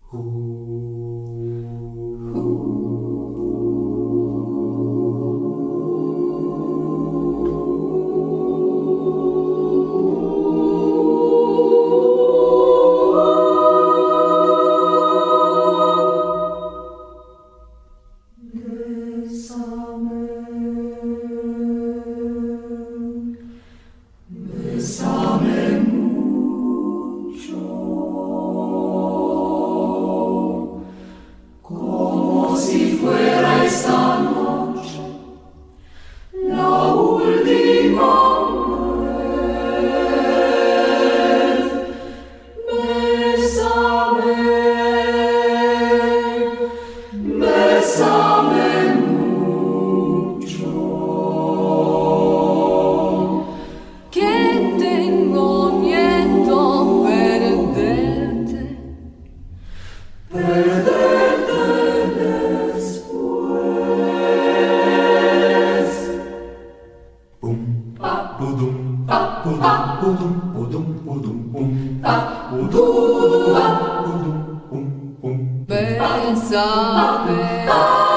Bésame mucho, como si fuera esta noche la última vez. Bésame, bésame mucho. Perderte después. Pum, pa, pudum, pa, pudum, pudum, pudum, pudum, pum, pa, pudum, pa, pudum, pum, pum. Bésame.